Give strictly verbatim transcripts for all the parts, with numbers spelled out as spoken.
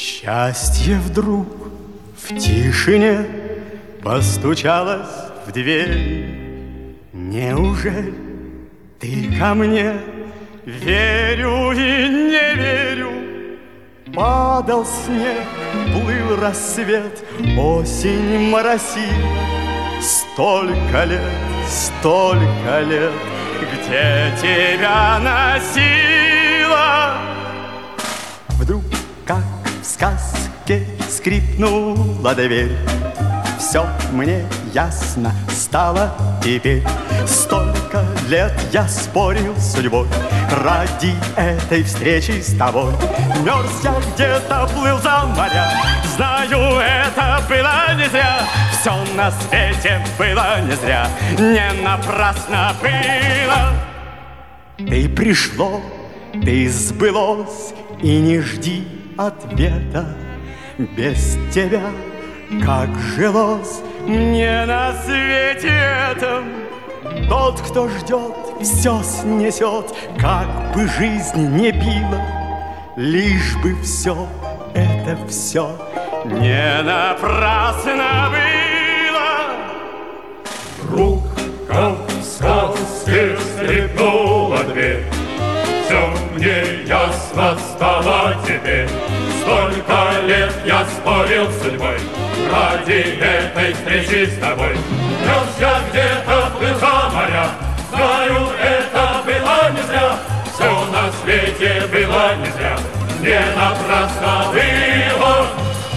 Счастье вдруг в тишине постучалось в дверь. Неужели ты ко мне? Верю и не верю. Падал снег, плыл рассвет, осень моросила. Столько лет, столько лет, где тебя носила? Вдруг, как в сказке, скрипнула дверь. Все мне ясно стало теперь. Столько лет я спорил с судьбой ради этой встречи с тобой. Мерз я где-то, плыл за моря. Знаю, это было не зря. Все на свете было не зря. Не напрасно было. Ты пришло, ты сбылось, и не жди ответа. Без тебя как жилось мне на свете этом. Тот, кто ждет, все снесет, как бы жизнь не била, лишь бы все, это все не напрасно было. Вдруг, как в сказке, скрипнула дверь. Все мне ясно стало теперь. Столько лет я спорил с судьбой ради этой встречи с тобой. Мерз я где-то, плыл за моря. Знаю, это было не зря. Все на свете было не зря. Не напрасно было.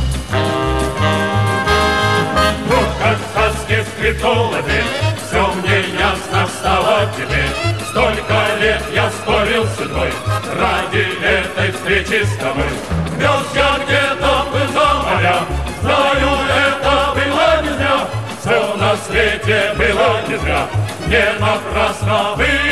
Вот как в сказке скрипнула дверь. Все мне ясно стало теперь. Столько лет я спорил с судьбой ради этой встречи с тобой. Мерз я где-то, плыл за моря. Знаю, это было не зря. Все на свете было не зря. Не напрасно было.